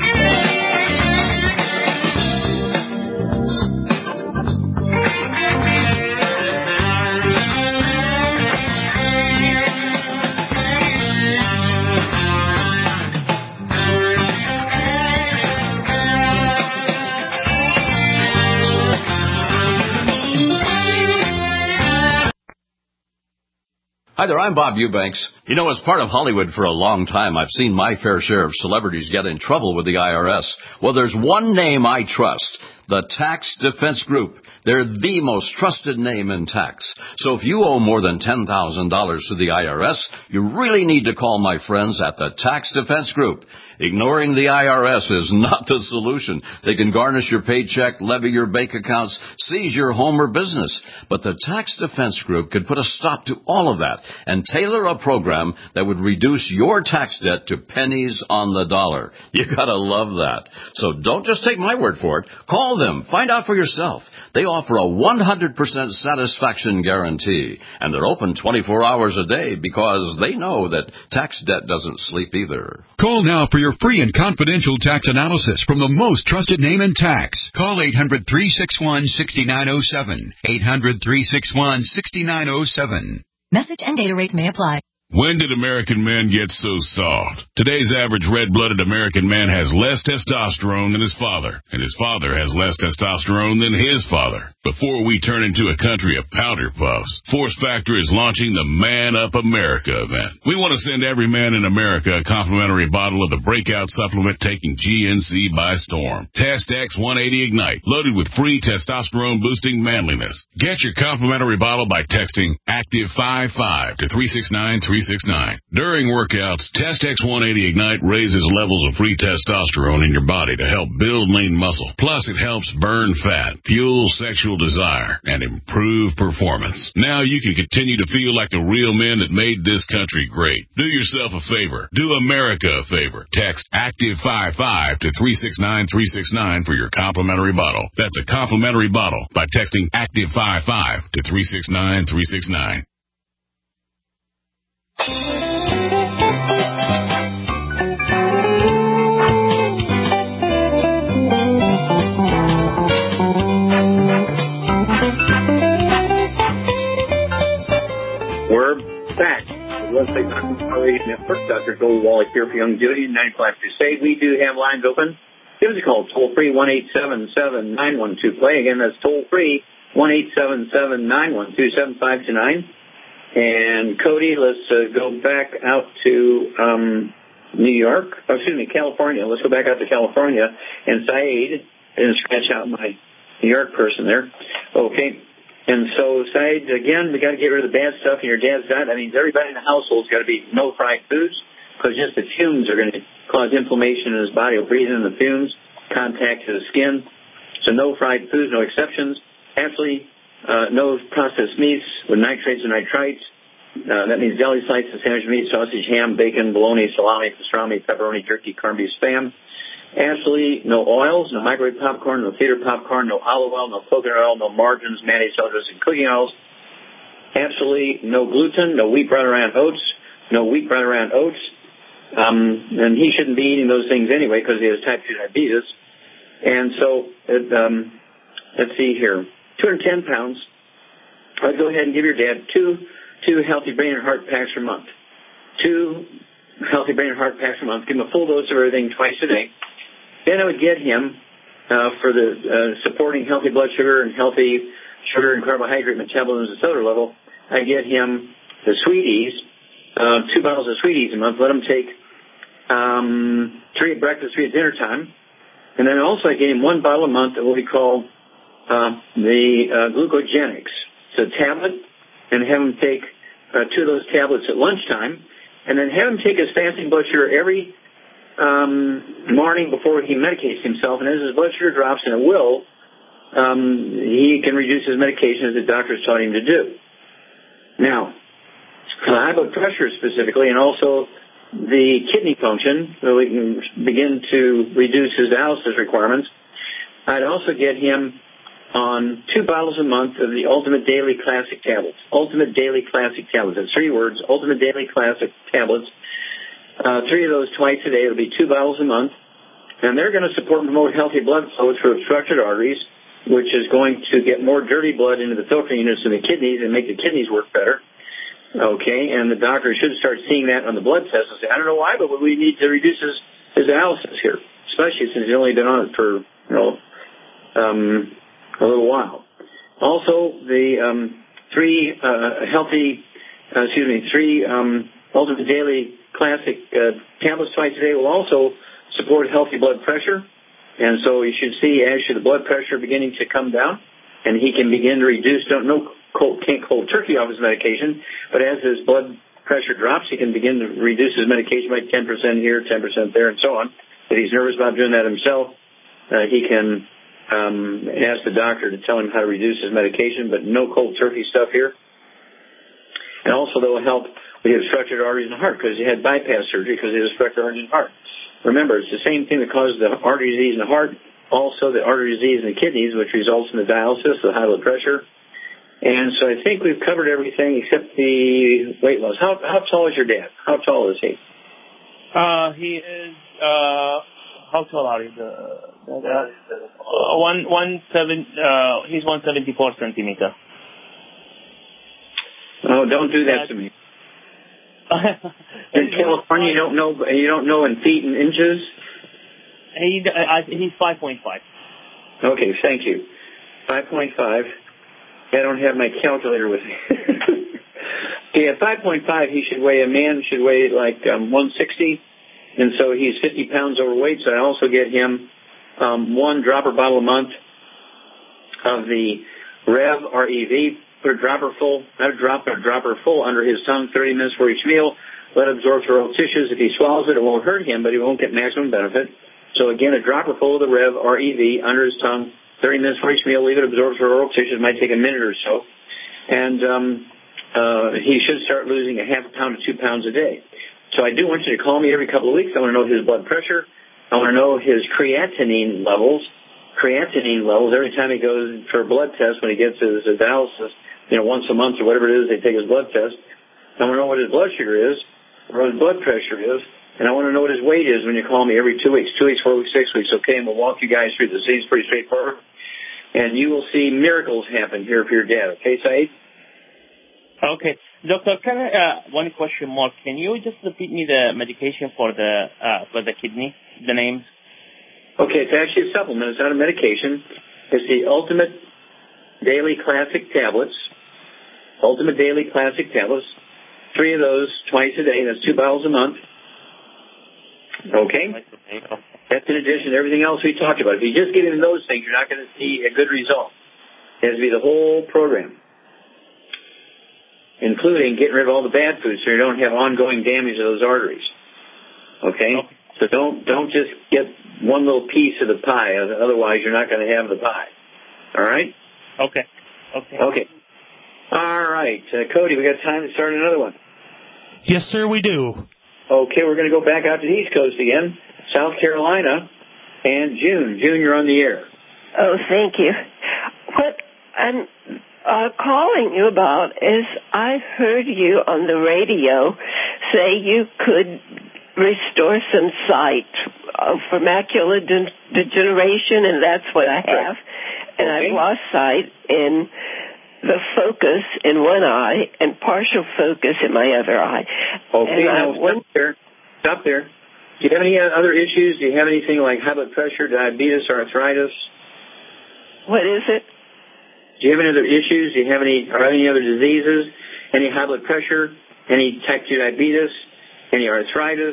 S12: Hi there, I'm Bob Eubanks. You know, as part of Hollywood for a long time, I've seen my fair share of celebrities get in trouble with the I R S. Well, there's one name I trust, the Tax Defense Group. They're the most trusted name in tax. So if you owe more than ten thousand dollars to the I R S, you really need to call my friends at the Tax Defense Group. Ignoring the I R S is not the solution. They can garnish your paycheck, levy your bank accounts, seize your home or business. But the Tax Defense Group could put a stop to all of that and tailor a program that would reduce your tax debt to pennies on the dollar. You gotta love that. So don't just take my word for it. Call them. Find out for yourself. They offer a one hundred percent satisfaction guarantee. And they're open twenty-four hours a day because they know that tax debt doesn't sleep either.
S14: Call now for your free and confidential tax analysis from the most trusted name in tax. Call eight hundred, three six one, six nine zero seven. eight hundred, three six one, six nine zero seven.
S15: Message and data rates may apply.
S4: When did American men get so soft? Today's average red-blooded American man has less testosterone than his father, and his father has less testosterone than his father. Before we turn into a country of powder puffs, Force Factor is launching the Man Up America event. We want to send every man in America a complimentary bottle of the breakout supplement taking G N C by storm. Test X one eighty Ignite, loaded with free testosterone-boosting manliness. Get your complimentary bottle by texting Active fifty-five to three six nine three six nine. During workouts, Test X one eighty Ignite raises levels of free testosterone in your body to help build lean muscle. Plus, it helps burn fat, fuel sexual desire, and improve performance. Now you can continue to feel like the real men that made this country great. Do yourself a favor. Do America a favor. Text Active fifty-five to three six nine three six nine for your complimentary bottle. That's a complimentary bottle by texting Active fifty-five to three six nine three six nine.
S2: We're back. The website, Doctor Radio Network, Doctor Joel Wallach here for Young Duty, ninety-five Crusade. We do have lines open. Give us a call, toll free, one eight seven seven, nine one two, play. Again, that's toll free, one eight seven seven, nine one two, seven five two nine. And Cody, let's uh, go back out to um, New York, oh, excuse me, California. Let's go back out to California. And Saeed, I didn't scratch out my New York person there. Okay. And so, Saeed, again, we got to get rid of the bad stuff in your dad's diet. That means everybody in the household's got to be no fried foods, because just the fumes are going to cause inflammation in his body. He'll breathe in the fumes, contact his skin. So no fried foods, no exceptions. Absolutely uh, no processed meats with nitrates or nitrites. Uh, that means deli slices, sandwich meat, sausage, ham, bacon, bologna, salami, pastrami, pepperoni, turkey, corned beef, spam. Absolutely no oils, no microwave popcorn, no theater popcorn, no olive oil, no coconut oil, no margarines, mayonnaise, sodas, and cooking oils. Absolutely no gluten, no wheat bread around oats, no wheat bread around oats. Um, and he shouldn't be eating those things anyway because he has type two diabetes. And so, it, um, let's see here, two hundred ten pounds. I'd go ahead and give your dad two, two healthy brain and heart packs per month. Two healthy brain and heart packs per month. Give him a full dose of everything twice a day. Then I would get him uh, for the uh, supporting healthy blood sugar and healthy sugar and carbohydrate metabolism at the cellular level. I get him the Sweeties, uh, two bottles of Sweeties a month. Let him take um, three at breakfast, three at dinner time. And then also I gave him one bottle a month of what we call uh, the uh, glucogenics. It's a tablet, and have him take uh, two of those tablets at lunchtime, and then have him take his fasting blood sugar every um, morning before he medicates himself. And as his blood sugar drops, and it will, um, he can reduce his medication as the doctors taught him to do. Now, for the high blood pressure specifically, and also the kidney function, so we can begin to reduce his dialysis requirements, I'd also get him on two bottles a month of the Ultimate Daily Classic tablets. Ultimate Daily Classic tablets. That's three words. Ultimate Daily Classic tablets. Uh, three of those twice a day. It'll be two bottles a month. And they're going to support and promote healthy blood flow through obstructed arteries, which is going to get more dirty blood into the filtering units in the kidneys and make the kidneys work better. Okay, and the doctor should start seeing that on the blood test and say, I don't know why, but we need to reduce his, his dialysis here, especially since he's only been on it for, you know, um, a little while. Also, the um, three uh, healthy, uh, excuse me, three um, Ultimate Daily Classic uh, tablets twice a day will also support healthy blood pressure. And so you should see actually the blood pressure beginning to come down, and he can begin to reduce, don't know, cold, can't cold turkey off his medication, but as his blood pressure drops, he can begin to reduce his medication by ten percent here, ten percent there, and so on. If he's nervous about doing that himself, uh, he can um, ask the doctor to tell him how to reduce his medication, but no cold turkey stuff here. And also that will help with the obstructed arteries in the heart, because he had bypass surgery because he had obstructed arteries in the heart. Remember, it's the same thing that causes the artery disease in the heart, also the artery disease in the kidneys, which results in the dialysis, the high blood pressure. And so I think we've covered everything except the weight loss. How how tall is your dad? How tall is he?
S13: Uh, he is, uh, how tall are you? Uh, uh, one, one seven, uh, he's one seventy-four centimeter.
S2: Oh, don't do that to me. In California, you don't know, you don't know in feet and inches?
S13: He, uh, he's five point five.
S2: Okay, thank you. five point five. I don't have my calculator with me. Okay, at five point five, he should weigh, a man should weigh like um, one sixty, and so he's fifty pounds overweight, so I also get him um, one dropper bottle a month of the Rev, R E V, put a dropper full, not a drop, but a dropper full under his tongue, thirty minutes for each meal, let it absorb through all tissues. If he swallows it, it won't hurt him, but he won't get maximum benefit. So again, a dropper full of the Rev, R E V, under his tongue, thirty minutes for each meal, leave it absorb through oral tissues. It might take a minute or so. And um, uh, he should start losing a half a pound to two pounds a day. So I do want you to call me every couple of weeks. I want to know his blood pressure. I want to know his creatinine levels. Creatinine levels, every time he goes for a blood test, when he gets his, his dialysis, you know, once a month or whatever it is, they take his blood test. I want to know what his blood sugar is, or what his blood pressure is, and I want to know what his weight is when you call me every two weeks, two weeks, four weeks, six weeks, okay, and we'll walk you guys through the disease, pretty straightforward. And you will see miracles happen here for your dad, okay, Saeed?
S13: Okay. Doctor, can I, uh, one question more. Can you just repeat me the medication for the, uh, for the kidney, the names?
S2: Okay, it's actually a supplement. It's not a medication. It's the Ultimate Daily Classic tablets. Ultimate Daily Classic tablets. Three of those twice a day. That's two bottles a month. Okay? That's in addition to everything else we talked about. If you just get into those things, you're not going to see a good result. It has to be the whole program, including getting rid of all the bad foods so you don't have ongoing damage to those arteries. Okay? Okay. So don't don't just get one little piece of the pie. Otherwise, you're not going to have the pie. All right?
S13: Okay. Okay.
S2: Okay. All right. Uh, Cody, we got time to start another one.
S8: Yes, sir, we do.
S2: Okay, we're going to go back out to the East Coast again. South Carolina. And June. June, you're on the air.
S16: Oh, thank you. What I'm uh, calling you about is I heard you on the radio say you could restore some sight uh, for macular de- degeneration, and that's what I have. And okay. I've lost sight in the focus in one eye and partial focus in my other eye.
S2: Okay,
S16: and
S2: now stop one... there. Stop there. Do you have any other issues? Do you have anything like high blood pressure, diabetes, or arthritis?
S16: What is it?
S2: Do you have any other issues? Do you have any or any other diseases? Any high blood pressure? Any type two diabetes? Any arthritis?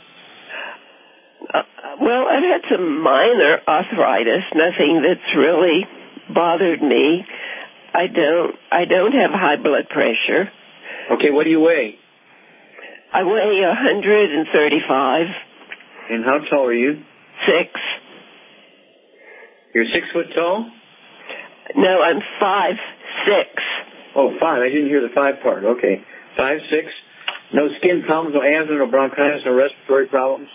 S16: Uh, well, I've had some minor arthritis, nothing that's really bothered me. I don't I don't have high blood pressure.
S2: Okay, what do you weigh?
S16: I weigh one hundred thirty-five.
S2: And how tall are you?
S16: Six.
S2: You're six foot tall?
S16: No, I'm five, six.
S2: Oh, five. I didn't hear the five part. Okay. Five, six. No skin problems, no asthma, no bronchitis, no respiratory problems?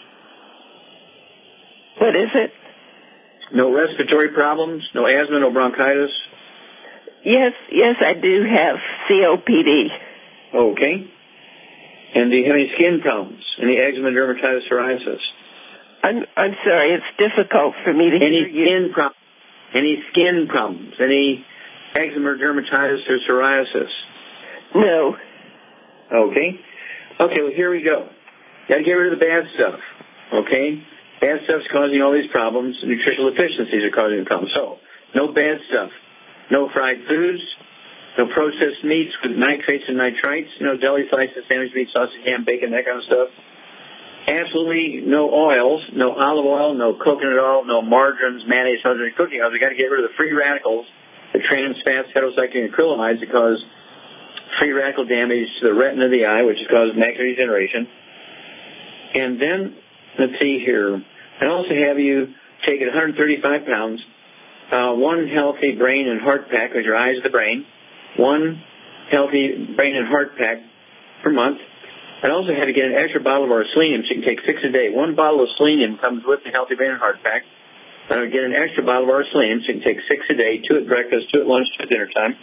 S16: What is it?
S2: No respiratory problems, no asthma, no bronchitis?
S16: Yes, yes, I do have C O P D.
S2: Okay. And do you have any skin problems? Any eczema, dermatitis, psoriasis?
S16: I'm I'm sorry, it's difficult for me to
S2: any
S16: hear you.
S2: Skin pro- any skin problems? Any eczema, dermatitis, or psoriasis?
S16: No.
S2: Okay. Okay, well, here we go. Got to get rid of the bad stuff. Okay? Bad stuff's causing all these problems. Nutritional deficiencies are causing the problems. So, no bad stuff. No fried foods. No processed meats with nitrates and nitrites. No deli slices, sandwich meat, sausage, ham, bacon, that kind of stuff. Absolutely no oils. No olive oil. No coconut oil. No margarines, mayonnaise, and cooking oils. We've got to get rid of the free radicals, the trans fats, heterocycline, and acrylamides that cause free radical damage to the retina of the eye, which causes macular degeneration. And then, let's see here. I also have you take one hundred thirty-five pounds, uh, one healthy brain and heart pack, because your eye is the brain, one healthy brain and heart pack per month. I'd also have you get an extra bottle of our selenium, so you can take six a day. One bottle of selenium comes with the healthy brain and heart pack. I would get an extra bottle of our selenium, so you can take six a day, two at breakfast, two at lunch, two at dinner time.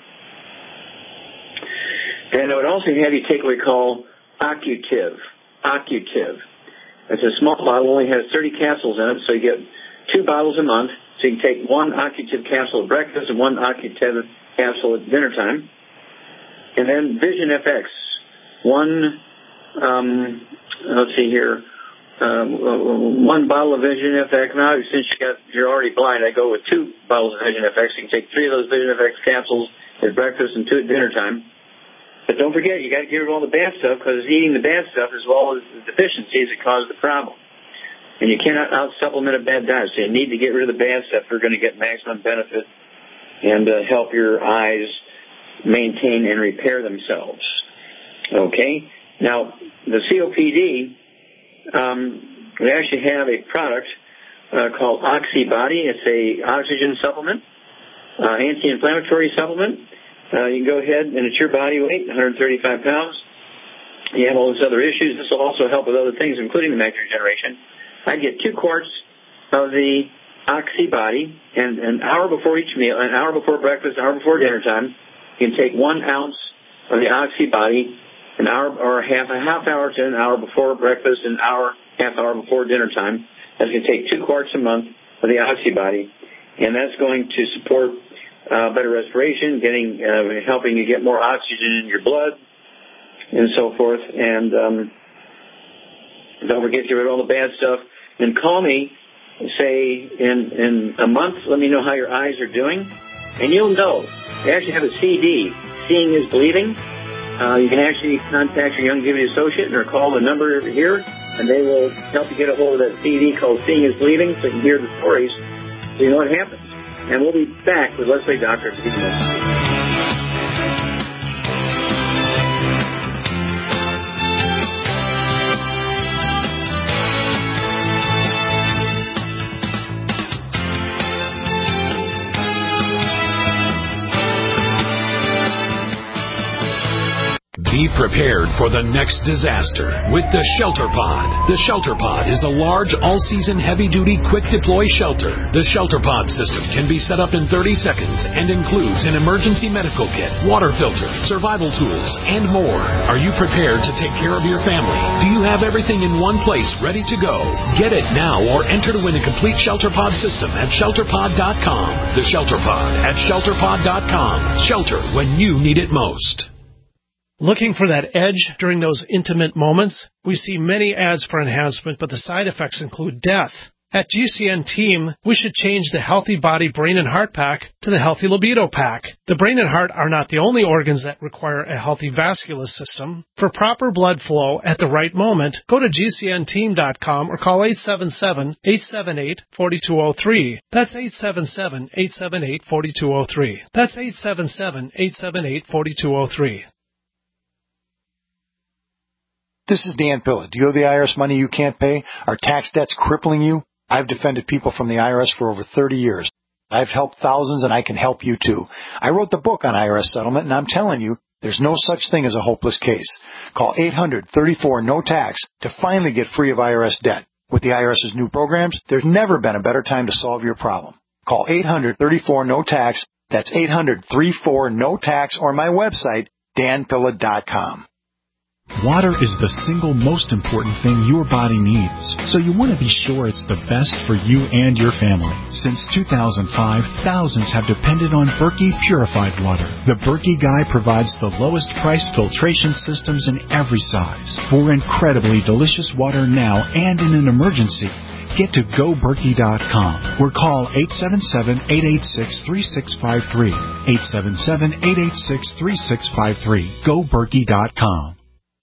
S2: And I would also have you take what we call Occutive. Occutive. It's a small bottle, only has thirty capsules in it, so you get two bottles a month. So you can take one Occutive capsule at breakfast and one Occutive capsule at dinner time. And then Vision F X. One, um, let's see here, um, one bottle of Vision F X. Now, since you got, you're already blind, I go with two bottles of Vision F X. You can take three of those Vision F X capsules at breakfast and two at dinner time. But don't forget, you got to get rid of all the bad stuff, because it's eating the bad stuff as well as the deficiencies that cause the problem. And you cannot out-supplement a bad diet, so you need to get rid of the bad stuff if you're going to get maximum benefit and uh, help your eyes maintain and repair themselves. Okay? Now, the C O P D, um, we actually have a product uh, called Oxybody. It's a oxygen supplement, uh, anti-inflammatory supplement. Uh, you can go ahead, and it's your body weight, one hundred thirty-five pounds. You have all those other issues. This will also help with other things, including the macular degeneration. I'd get two quarts of the Oxybody, and an hour before each meal, an hour before breakfast, an hour before dinner time, you can take one ounce of the Oxybody, an hour or half a half hour to an hour before breakfast, an hour, half hour before dinner time. That's going to take two quarts a month of the Oxybody, and that's going to support Uh, better respiration, getting, uh, helping you get more oxygen in your blood, and so forth. And um, don't forget to get rid of all the bad stuff. And call me, say in in a month. Let me know how your eyes are doing, and you'll know. They actually have a C D, Seeing is Believing. Uh, you can actually contact your Youngevity associate or call the number here, and they will help you get a hold of that C D called Seeing is Believing, so you can hear the stories so you know what happens. And we'll be back with Let's Play Doctor in a few minutes.
S17: Be prepared for the next disaster with the Shelter Pod. The Shelter Pod is a large, all-season, heavy-duty, quick-deploy shelter. The Shelter Pod system can be set up in thirty seconds and includes an emergency medical kit, water filter, survival tools, and more. Are you prepared to take care of your family? Do you have everything in one place ready to go? Get it now or enter to win a complete Shelter Pod system at shelter pod dot com. The Shelter Pod at shelter pod dot com. Shelter when you need it most.
S8: Looking for that edge during those intimate moments? We see many ads for enhancement, but the side effects include death. At G C N Team, we should change the Healthy Body, Brain, and Heart Pack to the Healthy Libido Pack. The brain and heart are not the only organs that require a healthy vascular system. For proper blood flow at the right moment, go to G C N team dot com or call eight seven seven, eight seven eight, four two zero three. That's eight seven seven, eight seven eight, four two zero three. That's eight seven seven, eight seven eight, four two zero three.
S18: This is Dan Pilla. Do you owe the I R S money you can't pay? Are tax debts crippling you? I've defended people from the I R S for over thirty years. I've helped thousands, and I can help you too. I wrote the book on I R S settlement, and I'm telling you, there's no such thing as a hopeless case. Call eight hundred, thirty-four, no tax to finally get free of I R S debt. With the IRS's new programs, there's never been a better time to solve your problem. Call eight hundred, thirty-four, no tax. That's eight hundred, thirty-four, no tax, or my website, dan pilla dot com.
S19: Water is the single most important thing your body needs, so you want to be sure it's the best for you and your family. Since two thousand five, thousands have depended on Berkey purified water. The Berkey Guy provides the lowest priced filtration systems in every size. For incredibly delicious water now and in an emergency, get to go berkey dot com or call eight seven seven, eight eight six, three six five three. eight seven seven, eight eight six, three six five three. go berkey dot com.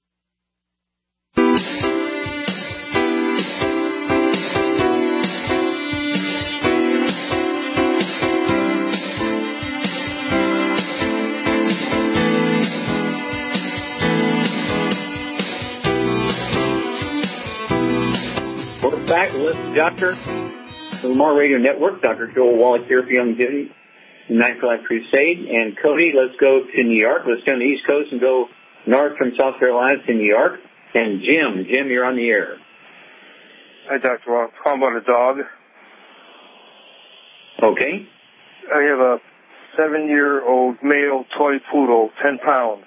S2: Back with Doctor the Lamar Radio Network. Doctor Joel Wallach here for Youngevity, Night for Life Crusade. And Cody, let's go to New York. Let's go on the East Coast and go north from South Carolina to New York. And Jim, Jim, you're on the air.
S20: Hi, Doctor Wallach. Calling about a dog.
S2: Okay.
S20: I have a seven-year-old male toy poodle, ten pounds.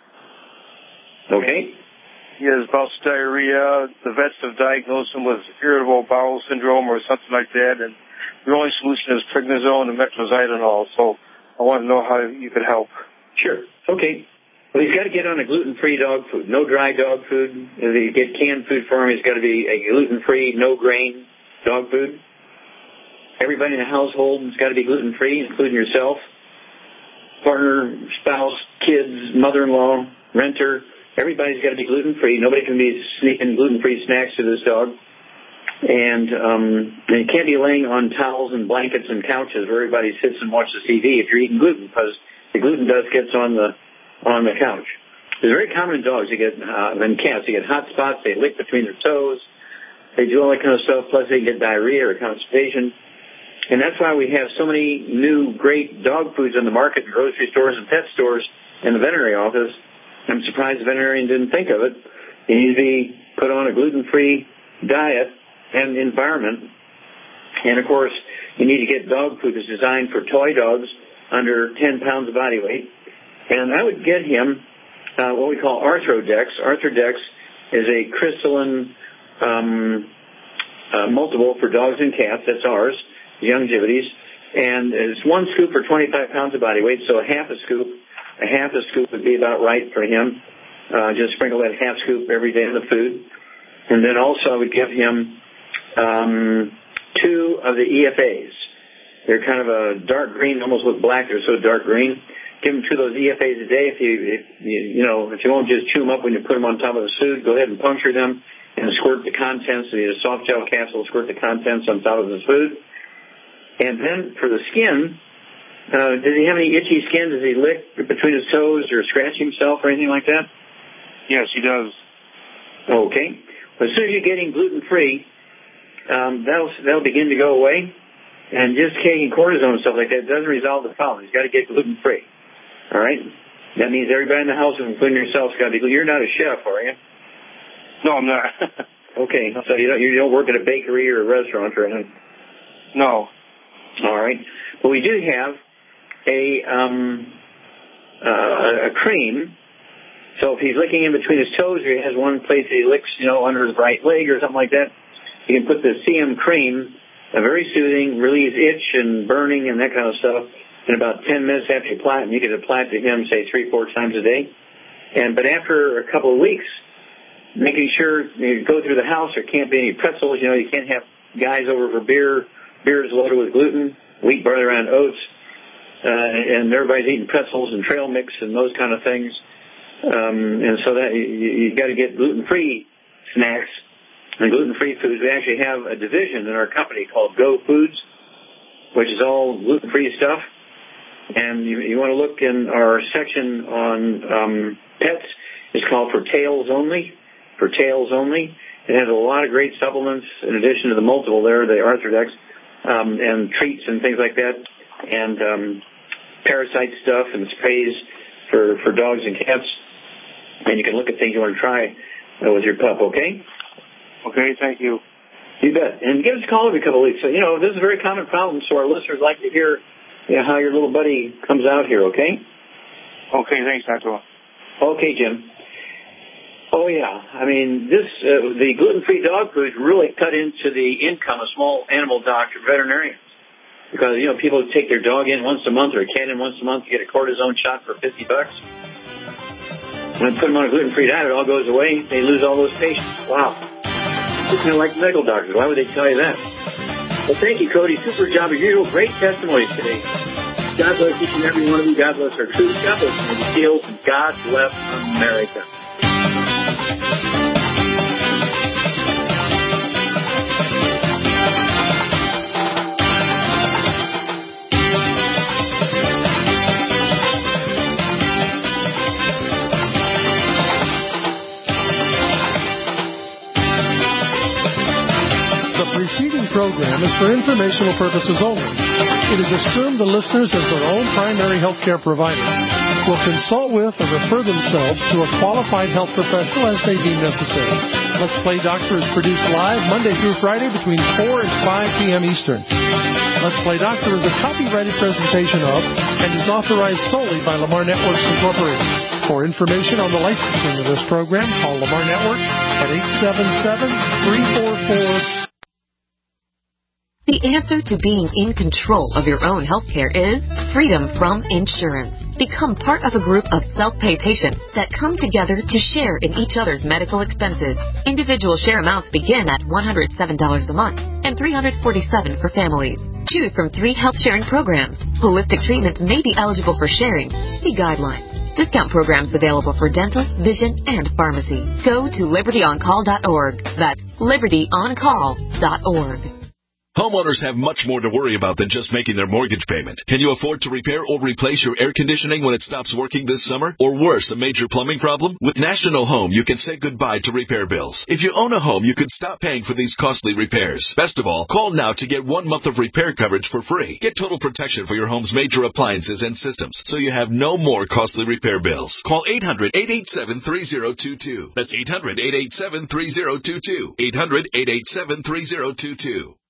S2: Okay.
S20: He has bowel diarrhea. The vets have diagnosed him with irritable bowel syndrome or something like that, and the only solution is prednisone and metroxylenol. So I want to know how you could help.
S2: Sure. Okay. Well, he's got to get on a gluten-free dog food. No dry dog food. If you get canned food for him, he's got to be a gluten-free, no-grain dog food. Everybody in the household has got to be gluten-free, including yourself, partner, spouse, kids, mother-in-law, renter. Everybody's got to be gluten-free. Nobody can be sneaking gluten-free snacks to this dog. And, um, and you can't be laying on towels and blankets and couches where everybody sits and watches T V if you're eating gluten, because the gluten dust gets on the on the couch. It's very common in dogs. You get, uh, and cats, you get hot spots. They lick between their toes. They do all that kind of stuff. Plus, they get diarrhea or constipation. And that's why we have so many new great dog foods on the market in grocery stores and pet stores and the veterinary office. I'm surprised the veterinarian didn't think of it. You need to be put on a gluten-free diet and environment. And, of course, you need to get dog food that's designed for toy dogs under ten pounds of body weight. And I would get him uh, what we call Arthrodex. Arthrodex is a crystalline um, uh, multiple for dogs and cats. That's ours, Youngevity's. And it's one scoop for twenty-five pounds of body weight, so a half a scoop. A half a scoop would be about right for him. Uh, just sprinkle that half scoop every day in the food. And then also I would give him um, two of the E F As. They're kind of a dark green, almost look black. They're so dark green. Give them two of those E F As a day. If you, if you, you know, if you won't just chew them up when you put them on top of the food, go ahead and puncture them and squirt the contents. So you get a soft gel capsule, squirt the contents on top of the food. And then for the skin, uh, does he have any itchy skin? Does he lick between his toes or scratch himself or anything like that?
S20: Yes, he does.
S2: Okay. Well, as soon as you're getting gluten-free, um, that'll, that'll begin to go away. And just taking cortisone and stuff like that doesn't resolve the problem. He's got to get gluten-free. All right? That means everybody in the house, including yourself, has got to be gluten. You're not a chef, are you?
S20: No, I'm not.
S2: Okay. So you don't, you don't work at a bakery or a restaurant or anything?
S20: No.
S2: All right. But we do have a, um, uh, a cream. So if he's licking in between his toes or he has one place that he licks, you know, under his right leg or something like that, you can put the C M cream, a very soothing, relieves itch and burning and that kind of stuff. In about ten minutes after you apply it, and you can apply it to him, say, three, four times a day. And But after a couple of weeks, making sure you go through the house, there can't be any pretzels. You know, you can't have guys over for beer. Beer is loaded with gluten, wheat, barley, and oats. Uh, and everybody's eating pretzels and trail mix and those kind of things. Um, and so that you, you got to get gluten-free snacks and gluten-free foods. We actually have a division in our company called Go Foods, which is all gluten-free stuff. And you, you want to look in our section on um, pets. It's called For Tails Only. For Tails Only. It has a lot of great supplements in addition to the multiple there, the Arthrodex, um, and treats and things like that, and um, parasite stuff and sprays for, for dogs and cats. And you can look at things you want to try uh, with your pup, okay?
S20: Okay, thank you.
S2: You bet. And give us a call every couple of weeks. So, you know, this is a very common problem, so our listeners like to hear you know, how your little buddy comes out here, okay?
S20: Okay, thanks, Doctor.
S2: Okay, Jim. Oh, yeah. I mean, this uh, the gluten-free dog food really cut into the income of small animal doctor veterinarians. Because, you know, people take their dog in once a month or a cat in once a month to get a cortisone shot for fifty bucks. When they put them on a gluten-free diet, it all goes away. They lose all those patients. Wow. It's kind of like medical doctors. Why would they tell you that? Well, thank you, Cody. Super job as usual. Great testimonies today. God bless each and every one of you. God bless our troops. God bless the SEALs. And God bless America.
S9: Program is for informational purposes only. It is assumed the listeners, as their own primary health care provider, will consult with or refer themselves to a qualified health professional as they deem necessary. Let's Play Doctor is produced live Monday through Friday between four and five p.m. Eastern. Let's Play Doctor is a copyrighted presentation of and is authorized solely by Lamar Networks Incorporated. For information on the licensing of this program, call Lamar Networks at eight seven seven, three four four
S15: The answer to being in control of your own health care is freedom from insurance. Become part of a group of self-pay patients that come together to share in each other's medical expenses. Individual share amounts begin at one hundred seven dollars a month and three hundred forty-seven dollars for families. Choose from three health sharing programs. Holistic treatments may be eligible for sharing. See guidelines. Discount programs available for dental, vision, and pharmacy. Go to liberty on call dot org. That's liberty on call dot org.
S5: Homeowners have much more to worry about than just making their mortgage payment. Can you afford to repair or replace your air conditioning when it stops working this summer? Or worse, a major plumbing problem? With National Home, you can say goodbye to repair bills. If you own a home, you could stop paying for these costly repairs. Best of all, call now to get one month of repair coverage for free. Get total protection for your home's major appliances and systems, so you have no more costly repair bills. Call eight hundred, eight eight seven, three zero two two. That's eight hundred, eight eight seven, three zero two two. eight hundred, eight eight seven, three zero two two.